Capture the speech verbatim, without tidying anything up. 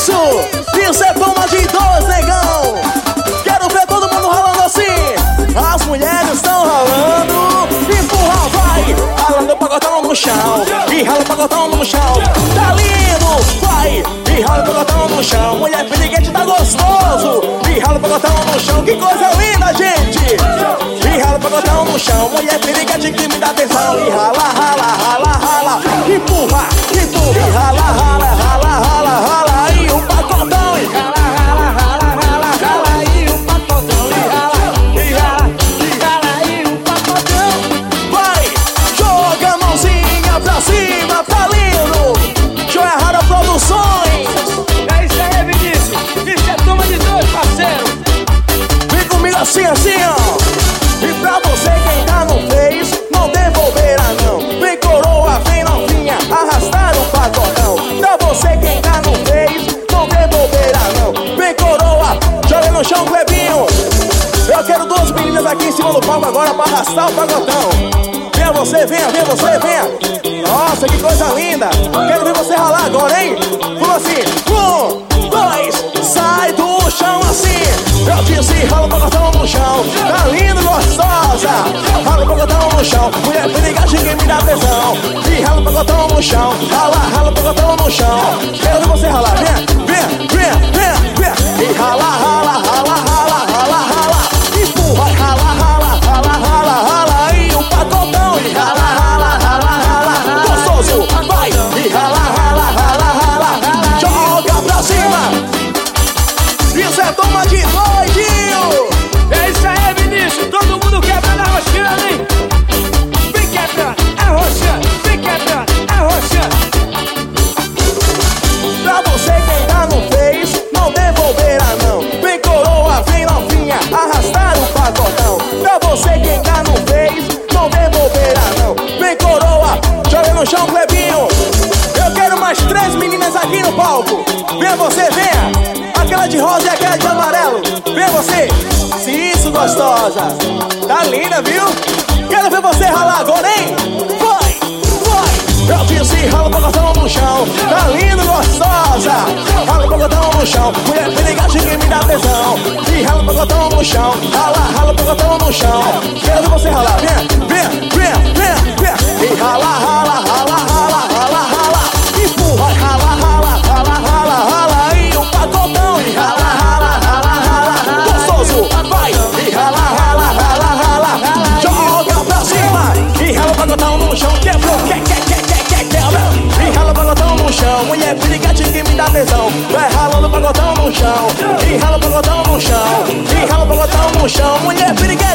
isso? Isso é toma de dois, negão. Quero ver todo mundo ralando assim. As mulheres estão ralando. Empurra, vai. Ralando o pacotão no chão. E rala o pacotão no chão. Tá lindo, vai. E rala o pacotão no chão. Mulher piriguete tá gostoso. E rala o pacotão no chão. Que coisa linda, gente. E rala o pacotão no chão. Mulher piriguete que me dá atenção. E rala, rala, rala, rala. Empurra, empurra. E rala, rala, rala, rala, rala. E o pacotão. E rala, rala, rala, rala, rala. E o pacotão. E rala, e rala, e rala. E o pacotão. Vai, joga a mãozinha pra cima. Tá lindo. Joia Rara Produções. É isso aí, Vinícius. Isso é turma de dois, parceiro. Vem comigo assim, assim, ó. E pra você quem ainda não fez, não devolverá não. Vem coroa, vem novinha, arrastar o pacotão. Pra você quem ainda não fez, não devolverá não. Vem coroa, joga no chão, Clebinho. Eu quero duas meninas aqui em cima do palco agora pra arrastar o pacotão. Venha você, venha, venha você, venha. Nossa, que coisa linda. Quero ver você ralar agora, hein? Vamos assim, um, dois, sai do chão assim. Eu disse, rala o pacotão no chão. Tá lindo, gostosa. Rala o pacotão no chão. Mulher pirigate que me dá atenção. E rala o pacotão no chão. Rala, rala o pacotão no chão. Quero ver você ralar, vem, vem, vem, vem, vem. E rala, rala, rala, rala, rala, rala. Empurra, rala, rala, rala, rala, rala. E o pacotão. E rala, rala, rala, rala. Gostoso, vai. E rala, rala, rala, rala, rala. Joga pra cima. Isso é toma de doidinho. É isso aí, Vinícius. Todo mundo quebrando, arrochando, hein? Vem quebrando, arrochando. Vem quebrando, arrochando. Pra você que ainda não fez, não devolverá não. Vem coroa, vem novinha, arrastar o pacotão. Pra você que ainda não fez, não devolverá não. Vem coroa, joga no chão, Clebinho. Eu quero mais três meninas aqui no palco. Vem você, venha. Aquela de rosa e aquela de amarelo. Vem você. Se isso, gostosa. Tá linda, viu? Quero ver você ralar agora, hein? Vai, vai. Eu disse, rala o pacotão no chão. Tá lindo, gostosa. Rala o pacotão no chão. Mulher pirigate que me dá atenção. E rala o pacotão no chão. Rala, rala o pacotão no chão. Quero ver você ralar. Vem, vem, vem, vem, vem. E rala, rala, rala, rala, rala, rala. Empurra, rala, rala, rala, rala, rala. E o pacotão. E rala, rala, rala, rala. Gostoso, vai. E rala, rala, rala, rala, rala. Joga pra cima. E rala o pacotão no chão. Quebrou, que, que, que, que, que, quebra. E rala o pacotão no chão. Mulher pirigate que me dá tesão. Vai ralando o pacotão no chão. E rala o pacotão no chão. E rala o pacotão no chão. Mulher pirigate.